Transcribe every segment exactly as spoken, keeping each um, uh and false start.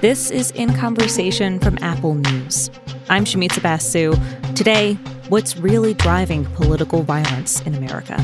This is In Conversation from Apple News. I'm Shamitza Basu. Today, what's really driving political violence in America?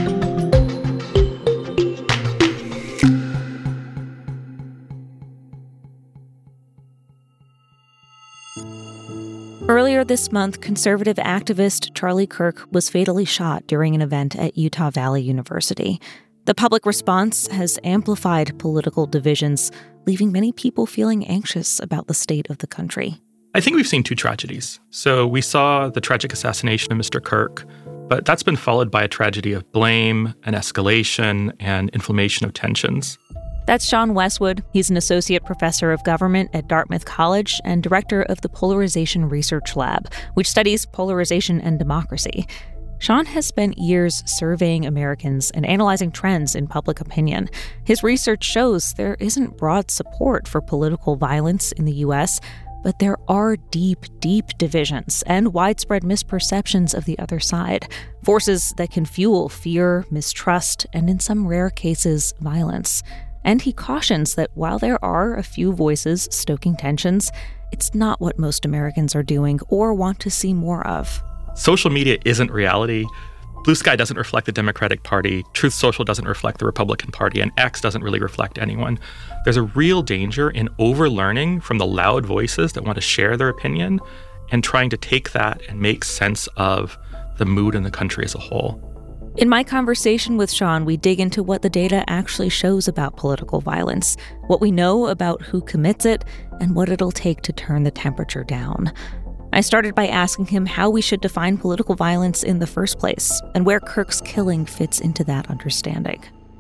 Earlier this month, conservative activist Charlie Kirk was fatally shot during an event at Utah Valley University. The public response has amplified political divisions, leaving many people feeling anxious about the state of the country. I think we've seen two tragedies. So we saw the tragic assassination of Mister Kirk, but that's been followed by a tragedy of blame and escalation and inflammation of tensions. That's Sean Westwood. He's an associate professor of government at Dartmouth College and director of the Polarization Research Lab, which studies polarization and democracy. Sean has spent years surveying Americans and analyzing trends in public opinion. His research shows there isn't broad support for political violence in the U S, but there are deep, deep divisions and widespread misperceptions of the other side, forces that can fuel fear, mistrust, and in some rare cases, violence. And he cautions that while there are a few voices stoking tensions, it's not what most Americans are doing or want to see more of. Social media isn't reality. Blue Sky doesn't reflect the Democratic Party. Truth Social doesn't reflect the Republican Party. And X doesn't really reflect anyone. There's a real danger in overlearning from the loud voices that want to share their opinion and trying to take that and make sense of the mood in the country as a whole. In my conversation with Sean, we dig into what the data actually shows about political violence, what we know about who commits it, and what it'll take to turn the temperature down. I started by asking him how we should define political violence in the first place, and where Kirk's killing fits into that understanding.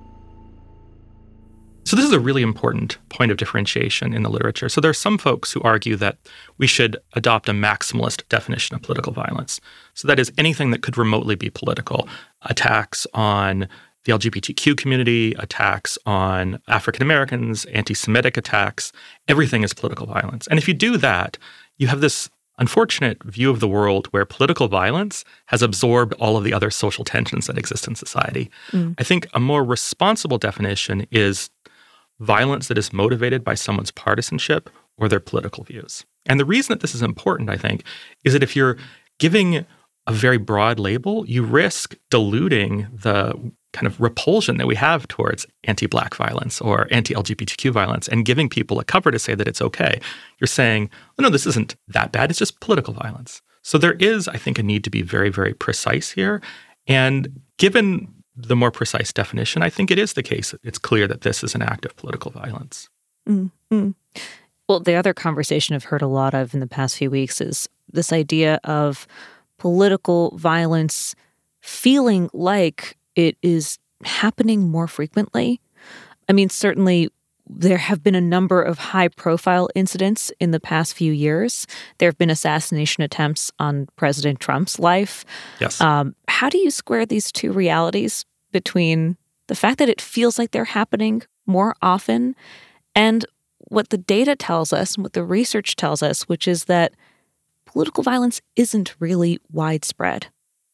So this is a really important point of differentiation in the literature. So there are some folks who argue that we should adopt a maximalist definition of political violence. So that is anything that could remotely be political. Attacks on the L G B T Q community, attacks on African Americans, anti-Semitic attacks, everything is political violence. And if you do that, you have this unfortunate view of the world where political violence has absorbed all of the other social tensions that exist in society. Mm. I think a more responsible definition is violence that is motivated by someone's partisanship or their political views. And the reason that this is important, I think, is that if you're giving a very broad label, you risk diluting the kind of repulsion that we have towards anti-Black violence or anti-L G B T Q violence and giving people a cover to say that it's okay. You're saying, oh, no, this isn't that bad. It's just political violence. So there is, I think, a need to be very, very precise here. And given the more precise definition, I think it is the case. It's clear that this is an act of political violence. Mm-hmm. Well, the other conversation I've heard a lot of in the past few weeks is this idea of political violence feeling like it is happening more frequently. I mean, certainly there have been a number of high-profile incidents in the past few years. There have been assassination attempts on President Trump's life. Yes. Um, how do you square these two realities between the fact that it feels like they're happening more often and what the data tells us and what the research tells us, which is that political violence isn't really widespread?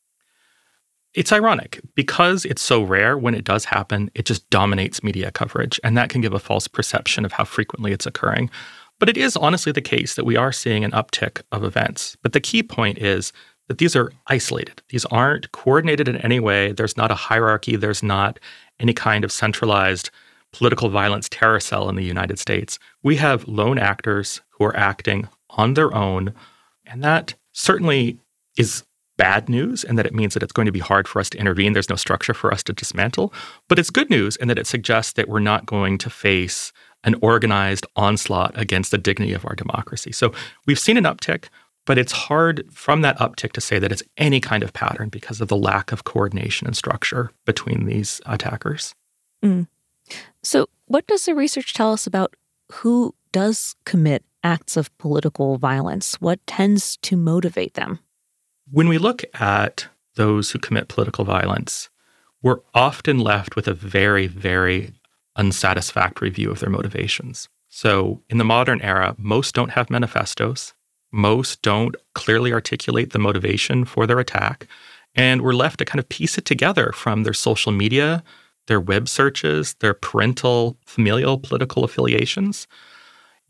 It's ironic. Because it's so rare, when it does happen, it just dominates media coverage, and that can give a false perception of how frequently it's occurring. But it is honestly the case that we are seeing an uptick of events. But the key point is that these are isolated. These aren't coordinated in any way. There's not a hierarchy. There's not any kind of centralized political violence terror cell in the United States. We have lone actors who are acting on their own, and that certainly is bad news, and that it means that it's going to be hard for us to intervene. There's no structure for us to dismantle. But it's good news in that it suggests that we're not going to face an organized onslaught against the dignity of our democracy. So we've seen an uptick, but it's hard from that uptick to say that it's any kind of pattern because of the lack of coordination and structure between these attackers. Mm. So what does the research tell us about who does commit acts of political violence? What tends to motivate them? When we look at those who commit political violence, we're often left with a very, very unsatisfactory view of their motivations. So in the modern era, most don't have manifestos. Most don't clearly articulate the motivation for their attack. And we're left to kind of piece it together from their social media, their web searches, their parental, familial, political affiliations.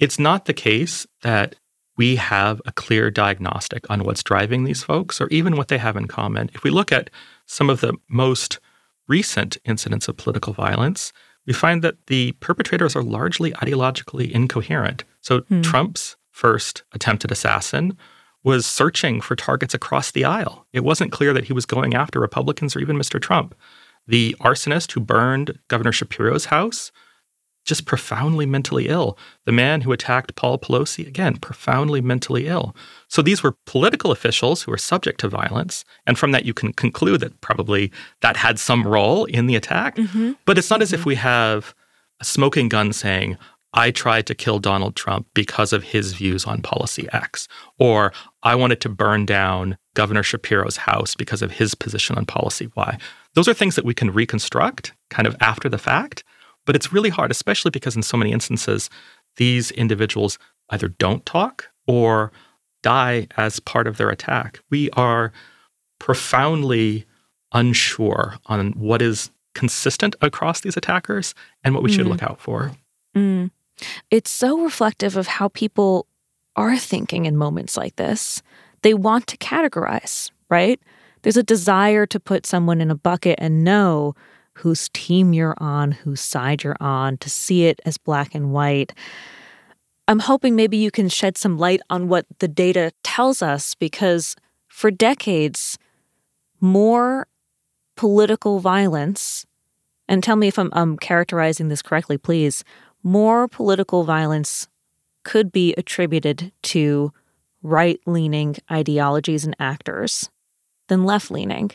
It's not the case that we have a clear diagnostic on what's driving these folks or even what they have in common. If we look at some of the most recent incidents of political violence, we find that the perpetrators are largely ideologically incoherent. So hmm. Trump's first attempted assassin was searching for targets across the aisle. It wasn't clear that he was going after Republicans or even Mister Trump. The arsonist who burned Governor Shapiro's house, just profoundly mentally ill. The man who attacked Paul Pelosi, again, profoundly mentally ill. So these were political officials who were subject to violence. And from that, you can conclude that probably that had some role in the attack. Mm-hmm. But it's not mm-hmm. as if we have a smoking gun saying, I tried to kill Donald Trump because of his views on policy X, or I wanted to burn down Governor Shapiro's house because of his position on policy Y. Those are things that we can reconstruct kind of after the fact, but it's really hard, especially because in so many instances, these individuals either don't talk or die as part of their attack. We are profoundly unsure on what is consistent across these attackers and what we mm. should look out for. Mm. It's so reflective of how people are thinking in moments like this. They want to categorize, right? There's a desire to put someone in a bucket and know whose team you're on, whose side you're on, to see it as black and white. I'm hoping maybe you can shed some light on what the data tells us, because for decades, more political violence, and tell me if I'm, I'm characterizing this correctly, please, more political violence could be attributed to right-leaning ideologies and actors than left-leaning.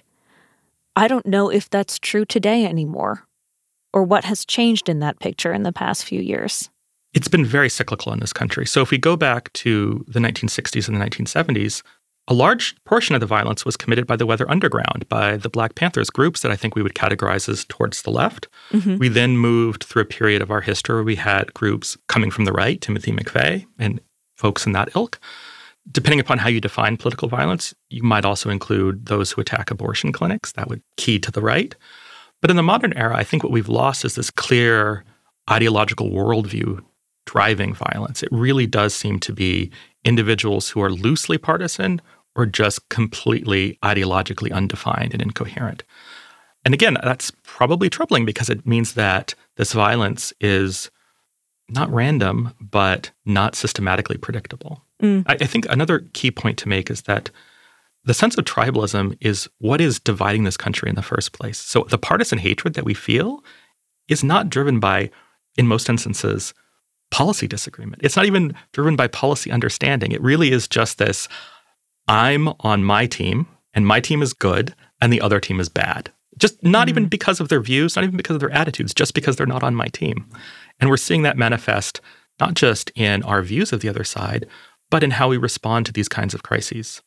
I don't know if that's true today anymore, or what has changed in that picture in the past few years. It's been very cyclical in this country. So if we go back to the nineteen sixties and the nineteen seventies, a large portion of the violence was committed by the Weather Underground, by the Black Panthers, groups that I think we would categorize as towards the left. Mm-hmm. We then moved through a period of our history where we had groups coming from the right, Timothy McVeigh and folks in that ilk. Depending upon how you define political violence, you might also include those who attack abortion clinics. That would key to the right. But in the modern era, I think what we've lost is this clear ideological worldview driving violence. It really does seem to be individuals who are loosely partisan or just completely ideologically undefined and incoherent. And again, that's probably troubling because it means that this violence is not random, but not systematically predictable. Mm. I, I think another key point to make is that the sense of tribalism is what is dividing this country in the first place. So the partisan hatred that we feel is not driven by, in most instances, policy disagreement. It's not even driven by policy understanding. It really is just this, I'm on my team, and my team is good, and the other team is bad. Just not mm. even because of their views, not even because of their attitudes, just because they're not on my team. And we're seeing that manifest not just in our views of the other side, but in how we respond to these kinds of crises.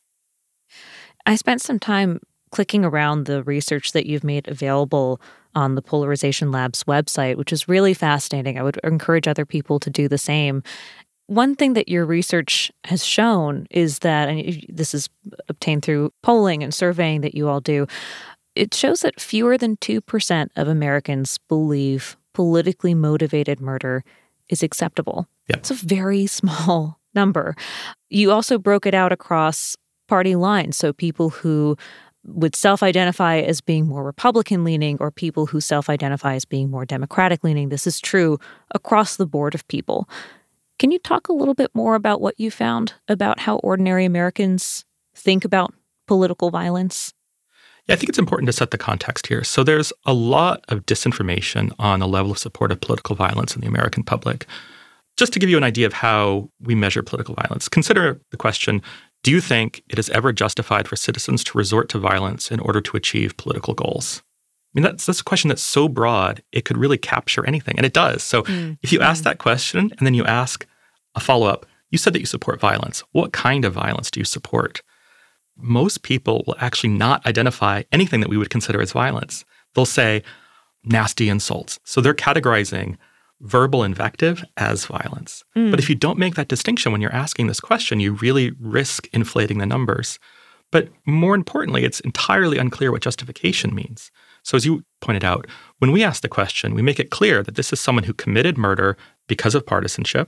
I spent some time clicking around the research that you've made available on the Polarization Lab's website, which is really fascinating. I would encourage other people to do the same. One thing that your research has shown is that, and this is obtained through polling and surveying that you all do, it shows that fewer than two percent of Americans believe politically motivated murder is acceptable. Yep. It's a very small number. You also broke it out across party lines, so people who would self-identify as being more Republican-leaning or people who self-identify as being more Democratic-leaning. This is true across the board of people. Can you talk a little bit more about what you found about how ordinary Americans think about political violence? Yeah, I think it's important to set the context here. So there's a lot of disinformation on the level of support of political violence in the American public. Just to give you an idea of how we measure political violence, consider the question, do you think it is ever justified for citizens to resort to violence in order to achieve political goals? I mean, that's, that's a question that's so broad, it could really capture anything, and it does. So mm. if you ask that question and then you ask a follow-up, you said that you support violence. What kind of violence do you support? Most people will actually not identify anything that we would consider as violence. They'll say nasty insults. So they're categorizing verbal invective as violence. Mm. But if you don't make that distinction when you're asking this question, you really risk inflating the numbers. But more importantly, it's entirely unclear what justification means. So as you pointed out, when we ask the question, we make it clear that this is someone who committed murder because of partisanship,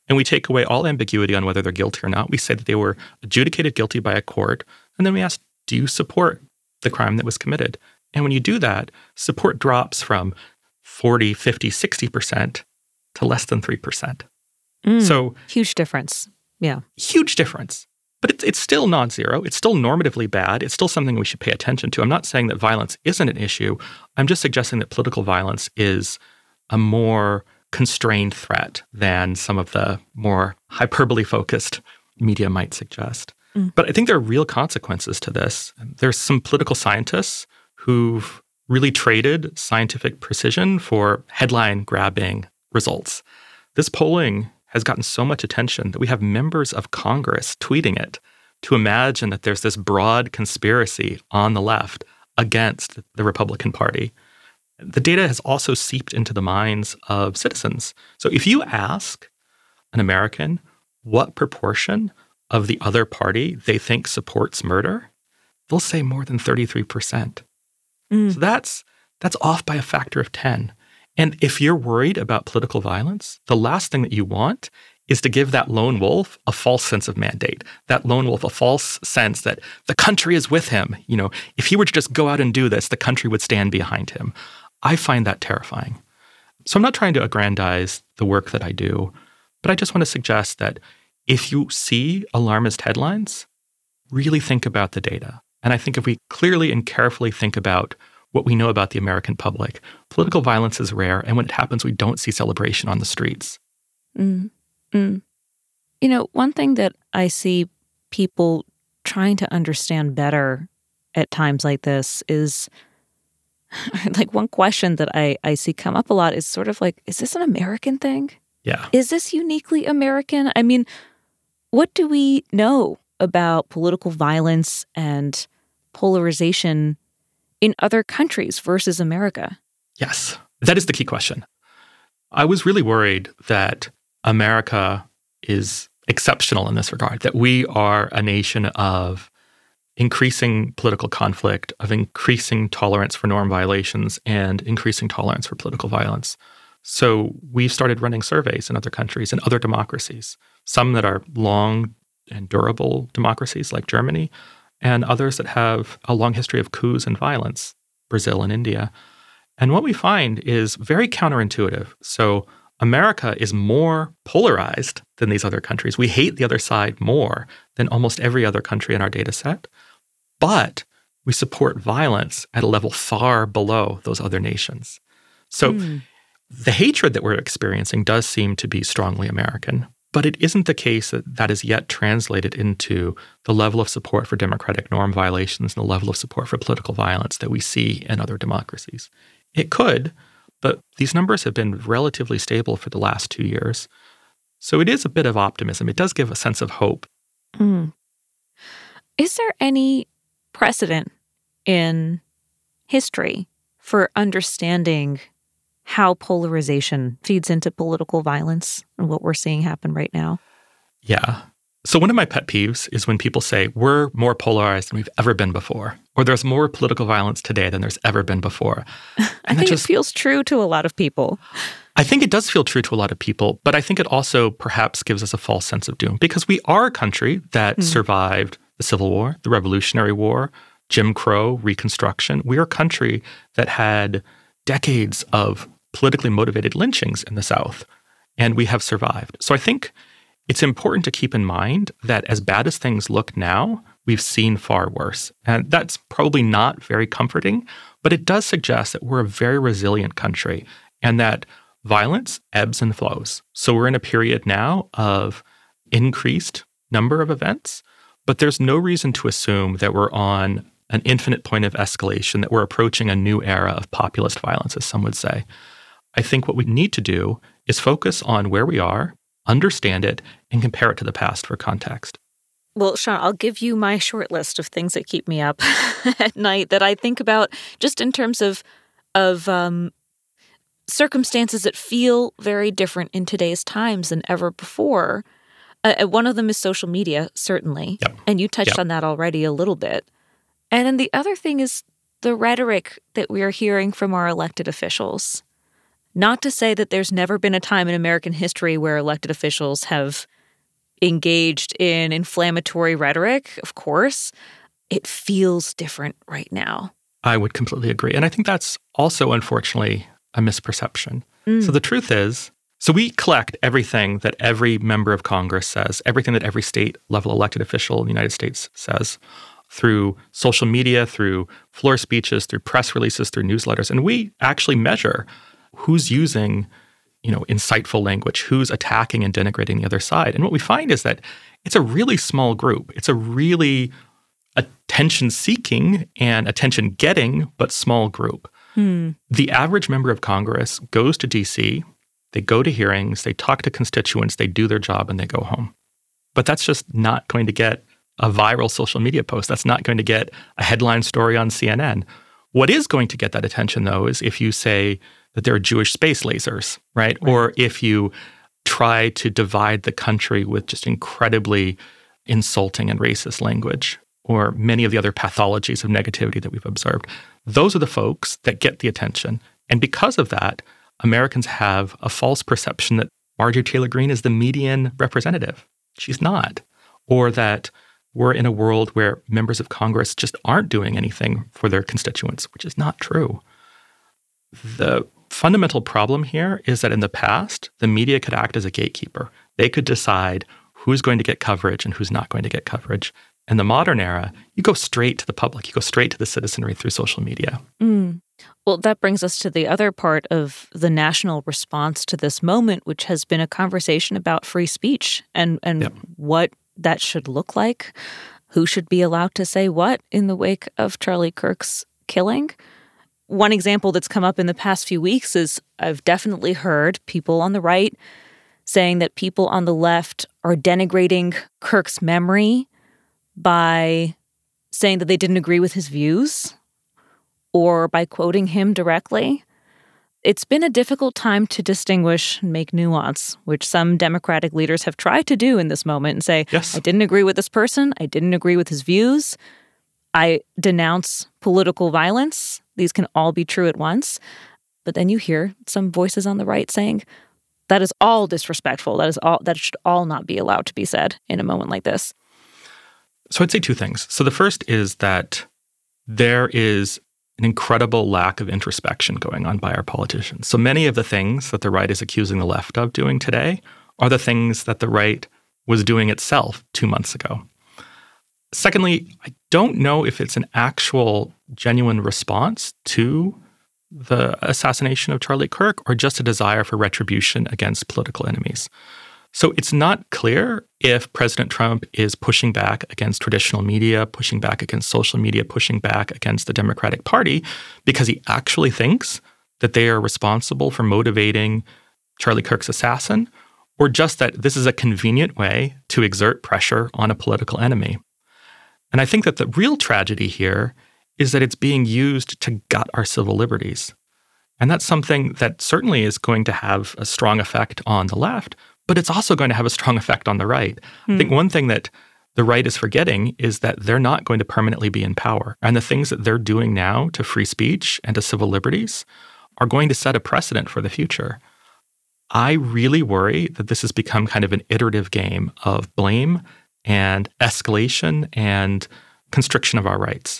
And we take away all ambiguity on whether they're guilty or not. We say that they were adjudicated guilty by a court. And then we ask, do you support the crime that was committed? And when you do that, support drops from forty, fifty, sixty percent to less than three percent. Mm, so huge difference. Yeah. Huge difference. But it's, it's still non-zero. It's still normatively bad. It's still something we should pay attention to. I'm not saying that violence isn't an issue. I'm just suggesting that political violence is a more constrained threat than some of the more hyperbole-focused media might suggest. Mm. But I think there are real consequences to this. There's some political scientists who've really traded scientific precision for headline-grabbing results. This polling has gotten so much attention that we have members of Congress tweeting it to imagine that there's this broad conspiracy on the left against the Republican Party. The data has also seeped into the minds of citizens. So if you ask an American what proportion of the other party they think supports murder, they'll say more than thirty-three percent. Mm. So that's that's off by a factor of ten. And if you're worried about political violence, the last thing that you want is to give that lone wolf a false sense of mandate, that lone wolf a false sense that the country is with him. You know, if he were to just go out and do this, the country would stand behind him. I find that terrifying. So I'm not trying to aggrandize the work that I do, but I just want to suggest that if you see alarmist headlines, really think about the data. And I think if we clearly and carefully think about what we know about the American public, political violence is rare, and when it happens, we don't see celebration on the streets. Mm. Mm. You know, one thing that I see people trying to understand better at times like this is, like, one question that I, I see come up a lot is sort of like, is this an American thing? Yeah. Is this uniquely American? I mean, what do we know about political violence and polarization in other countries versus America? Yes, that is the key question. I was really worried that America is exceptional in this regard, that we are a nation of increasing political conflict, of increasing tolerance for norm violations, and increasing tolerance for political violence. So we've started running surveys in other countries and other democracies, some that are long and durable democracies like Germany, and others that have a long history of coups and violence, Brazil and India. And what we find is very counterintuitive. So America is more polarized than these other countries. We hate the other side more than almost every other country in our data set. But we support violence at a level far below those other nations. So mm. the hatred that we're experiencing does seem to be strongly American. But it isn't the case that that is yet translated into the level of support for democratic norm violations and the level of support for political violence that we see in other democracies. It could, but these numbers have been relatively stable for the last two years. So it is a bit of optimism. It does give a sense of hope. Mm. Is there any precedent in history for understanding how polarization feeds into political violence and what we're seeing happen right now? Yeah. So one of my pet peeves is when people say, we're more polarized than we've ever been before, or there's more political violence today than there's ever been before. And I think just, it feels true to a lot of people. I think it does feel true to a lot of people, but I think it also perhaps gives us a false sense of doom because we are a country that mm. survived the Civil War, the Revolutionary War, Jim Crow, Reconstruction. We're a country that had decades of politically motivated lynchings in the South, and we have survived. So I think it's important to keep in mind that as bad as things look now, we've seen far worse. And that's probably not very comforting, but it does suggest that we're a very resilient country and that violence ebbs and flows. So we're in a period now of increased number of events, but there's no reason to assume that we're on an infinite point of escalation, that we're approaching a new era of populist violence, as some would say. I think what we need to do is focus on where we are, understand it, and compare it to the past for context. Well, Sean, I'll give you my short list of things that keep me up at night that I think about just in terms of of um, circumstances that feel very different in today's times than ever before. Uh, one of them is social media, certainly. Yep. And you touched yep. on that already a little bit. And then the other thing is the rhetoric that we are hearing from our elected officials. Not to say that there's never been a time in American history where elected officials have engaged in inflammatory rhetoric, of course. It feels different right now. I would completely agree. And I think that's also, unfortunately, a misperception. Mm. So the truth is, so we collect everything that every member of Congress says, everything that every state-level elected official in the United States says, through social media, through floor speeches, through press releases, through newsletters. And we actually measure who's using, you know, insightful language, who's attacking and denigrating the other side. And what we find is that it's a really small group. It's a really attention-seeking and attention-getting, but small group. Hmm. The average member of Congress goes to D C, they go to hearings, they talk to constituents, they do their job, and they go home. But that's just not going to get a viral social media post. That's not going to get a headline story on C N N. What is going to get that attention, though, is if you say that there are Jewish space lasers, right? right? Or if you try to divide the country with just incredibly insulting and racist language, or many of the other pathologies of negativity that we've observed. Those are the folks that get the attention. And because of that, Americans have a false perception that Marjorie Taylor Greene is the median representative. She's not. Or that we're in a world where members of Congress just aren't doing anything for their constituents, which is not true. The fundamental problem here is that in the past, the media could act as a gatekeeper. They could decide who's going to get coverage and who's not going to get coverage. In the modern era, you go straight to the public. You go straight to the citizenry through social media. Mm. Well, that brings us to the other part of the national response to this moment, which has been a conversation about free speech and, and yep. what that should look like, who should be allowed to say what in the wake of Charlie Kirk's killing. One example that's come up in the past few weeks is I've definitely heard people on the right saying that people on the left are denigrating Kirk's memory by saying that they didn't agree with his views or by quoting him directly. It's been a difficult time to distinguish and make nuance, which some Democratic leaders have tried to do in this moment and say, yes. I didn't agree with this person. I didn't agree with his views. I denounce political violence. These can all be true at once. But then you hear some voices on the right saying, that is all disrespectful. That is all. That should all not be allowed to be said in a moment like this. So I'd say two things. So the first is that there is an incredible lack of introspection going on by our politicians. So many of the things that the right is accusing the left of doing today are the things that the right was doing itself two months ago. Secondly, I don't know if it's an actual genuine response to the assassination of Charlie Kirk or just a desire for retribution against political enemies. So it's not clear if President Trump is pushing back against traditional media, pushing back against social media, pushing back against the Democratic Party because he actually thinks that they are responsible for motivating Charlie Kirk's assassin, or just that this is a convenient way to exert pressure on a political enemy. And I think that the real tragedy here is that it's being used to gut our civil liberties. And that's something that certainly is going to have a strong effect on the left, but it's also going to have a strong effect on the right. Hmm. I think one thing that the right is forgetting is that they're not going to permanently be in power. And the things that they're doing now to free speech and to civil liberties are going to set a precedent for the future. I really worry that this has become kind of an iterative game of blame and escalation and constriction of our rights.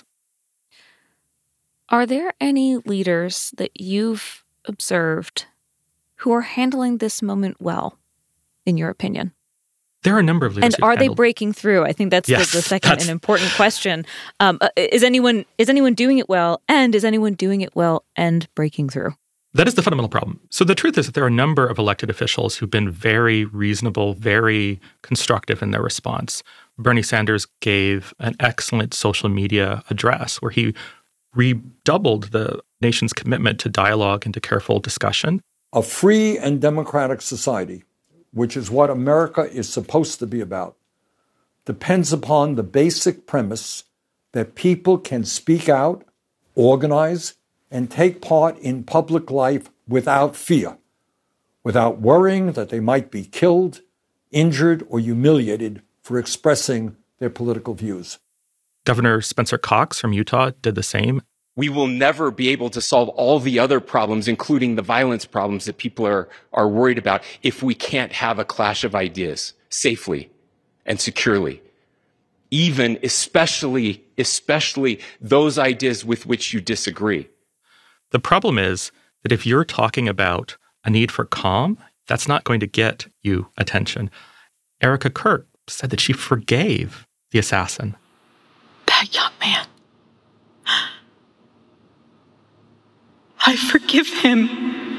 Are there any leaders that you've observed who are handling this moment well, in your opinion? There are a number of leaders. And are they handled... breaking through? I think that's yes, the, the second that's... and important question. Um, is anyone is anyone doing it well, and is anyone doing it well and breaking through? That is the fundamental problem. So the truth is that there are a number of elected officials who've been very reasonable, very constructive in their response. Bernie Sanders gave an excellent social media address where he redoubled the nation's commitment to dialogue and to careful discussion. A free and democratic society, which is what America is supposed to be about, depends upon the basic premise that people can speak out, organize, and take part in public life without fear, without worrying that they might be killed, injured, or humiliated for expressing their political views. Governor Spencer Cox from Utah did the same. We will never be able to solve all the other problems, including the violence problems that people are, are worried about, if we can't have a clash of ideas safely and securely. Even, especially, especially those ideas with which you disagree. The problem is that if you're talking about a need for calm, that's not going to get you attention. Erica Kirk said that she forgave the assassin. That young man. I forgive him.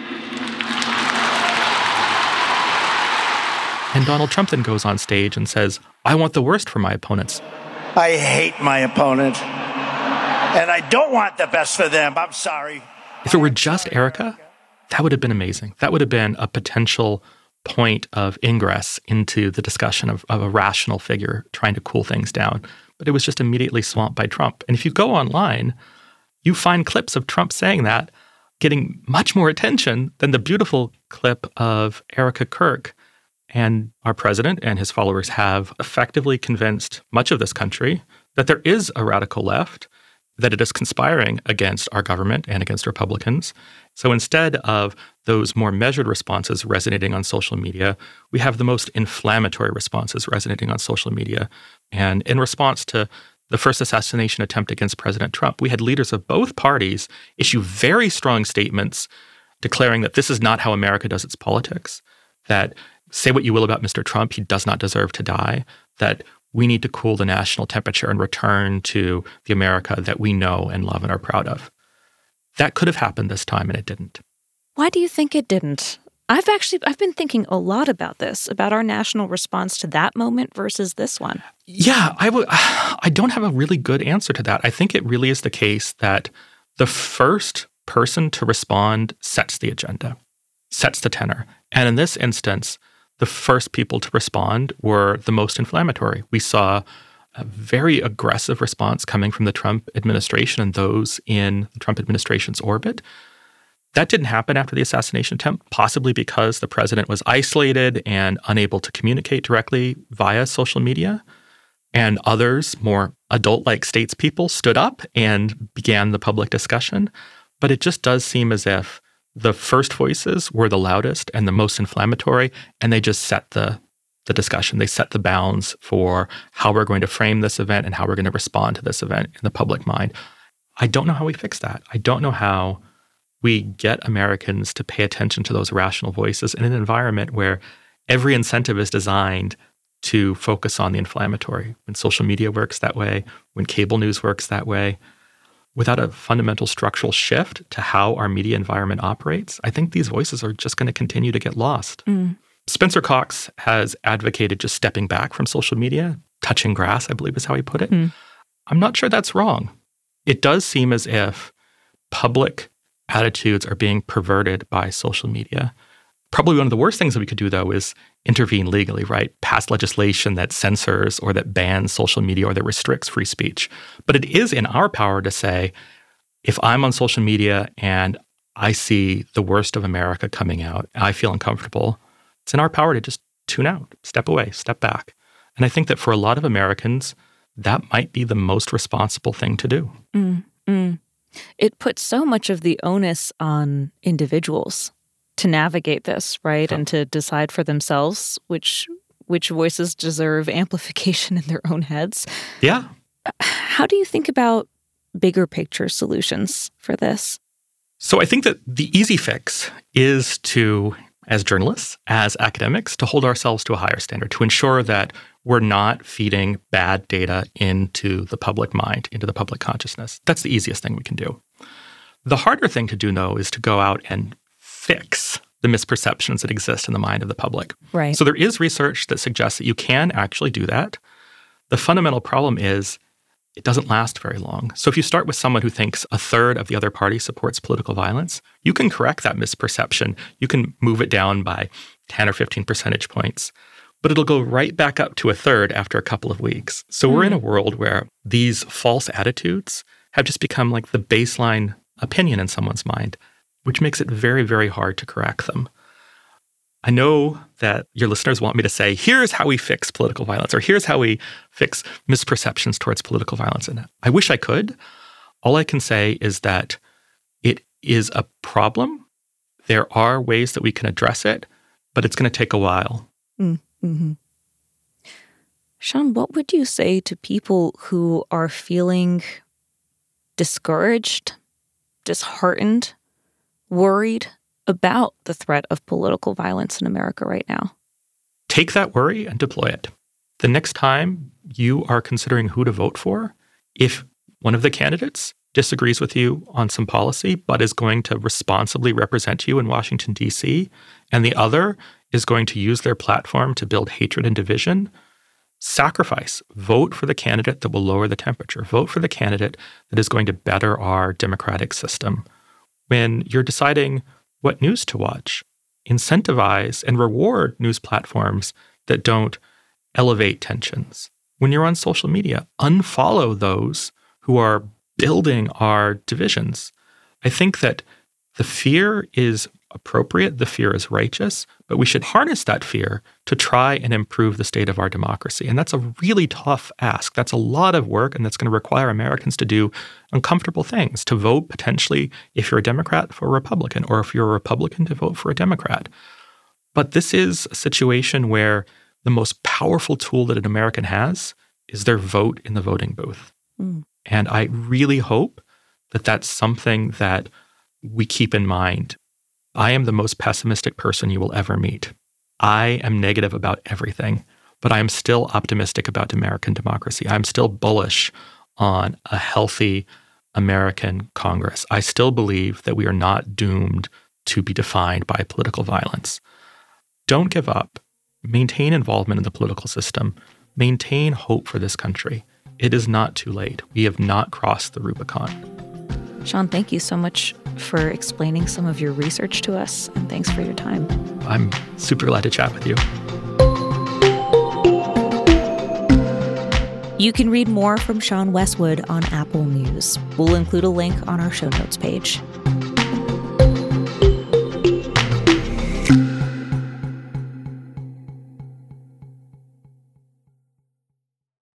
And Donald Trump then goes on stage and says, I want the worst for my opponents. I hate my opponent, and I don't want the best for them. I'm sorry. If it were just Erica, that would have been amazing. That would have been a potential point of ingress into the discussion of, of a rational figure trying to cool things down. But it was just immediately swamped by Trump. And if you go online, you find clips of Trump saying that getting much more attention than the beautiful clip of Erica Kirk. And our president and his followers have effectively convinced much of this country that there is a radical left, that it is conspiring against our government and against Republicans. So instead of those more measured responses resonating on social media, we have the most inflammatory responses resonating on social media. And in response to the first assassination attempt against President Trump, we had leaders of both parties issue very strong statements declaring that this is not how America does its politics, that say what you will about Mister Trump, he does not deserve to die, that we need to cool the national temperature and return to the America that we know and love and are proud of. That could have happened this time, and it didn't. Why do you think it didn't? I've actually, I've been thinking a lot about this, about our national response to that moment versus this one. Yeah, I, w- I don't have a really good answer to that. I think it really is the case that the first person to respond sets the agenda, sets the tenor. And in this instance, the first people to respond were the most inflammatory. We saw a very aggressive response coming from the Trump administration and those in the Trump administration's orbit. That didn't happen after the assassination attempt, possibly because the president was isolated and unable to communicate directly via social media. And others, more adult-like statespeople, stood up and began the public discussion. But it just does seem as if the first voices were the loudest and the most inflammatory, and they just set the, the discussion. They set the bounds for how we're going to frame this event and how we're going to respond to this event in the public mind. I don't know how we fix that. I don't know how we get Americans to pay attention to those rational voices in an environment where every incentive is designed to focus on the inflammatory. When social media works that way, when cable news works that way, without a fundamental structural shift to how our media environment operates, I think these voices are just going to continue to get lost. Mm. Spencer Cox has advocated just stepping back from social media, touching grass, I believe is how he put it. Mm. I'm not sure that's wrong. It does seem as if public attitudes are being perverted by social media. Probably one of the worst things that we could do, though, is intervene legally, right? Pass legislation that censors or that bans social media or that restricts free speech. But it is in our power to say, if I'm on social media and I see the worst of America coming out, I feel uncomfortable, it's in our power to just tune out, step away, step back. And I think that for a lot of Americans, that might be the most responsible thing to do. Mm, mm. It puts so much of the onus on individuals to navigate this, right? And to decide for themselves which which voices deserve amplification in their own heads. Yeah. How do you think about bigger picture solutions for this? So I think that the easy fix is to, as journalists, as academics, to hold ourselves to a higher standard, to ensure that we're not feeding bad data into the public mind, into the public consciousness. That's the easiest thing we can do. The harder thing to do, though, is to go out and fix the misperceptions that exist in the mind of the public. Right. So there is research that suggests that you can actually do that. The fundamental problem is it doesn't last very long. So if you start with someone who thinks a third of the other party supports political violence, you can correct that misperception. You can move it down by ten or fifteen percentage points, but it'll go right back up to a third after a couple of weeks. So mm. we're in a world where these false attitudes have just become like the baseline opinion in someone's mind, which makes it very, very hard to correct them. I know that your listeners want me to say, here's how we fix political violence, or here's how we fix misperceptions towards political violence. And I wish I could. All I can say is that it is a problem. There are ways that we can address it, but it's going to take a while. Mm-hmm. Sean, what would you say to people who are feeling discouraged, disheartened, worried about the threat of political violence in America right now? Take that worry and deploy it. The next time you are considering who to vote for, if one of the candidates disagrees with you on some policy but is going to responsibly represent you in Washington, D C, and the other is going to use their platform to build hatred and division, sacrifice. Vote for the candidate that will lower the temperature. Vote for the candidate that is going to better our democratic system. When you're deciding what news to watch, incentivize and reward news platforms that don't elevate tensions. When you're on social media, unfollow those who are building our divisions. I think that the fear is appropriate, the fear is righteous, but we should harness that fear to try and improve the state of our democracy. And that's a really tough ask. That's a lot of work, and that's going to require Americans to do uncomfortable things, to vote potentially, if you're a Democrat, for a Republican, or if you're a Republican, to vote for a Democrat. But this is a situation where the most powerful tool that an American has is their vote in the voting booth. Mm. And I really hope that that's something that we keep in mind. I am the most pessimistic person you will ever meet. I am negative about everything, but I am still optimistic about American democracy. I'm still bullish on a healthy American Congress. I still believe that we are not doomed to be defined by political violence. Don't give up. Maintain involvement in the political system. Maintain hope for this country. It is not too late. We have not crossed the Rubicon. Sean, thank you so much for explaining some of your research to us, and thanks for your time. I'm super glad to chat with you. You can read more from Sean Westwood on Apple News. We'll include a link on our show notes page.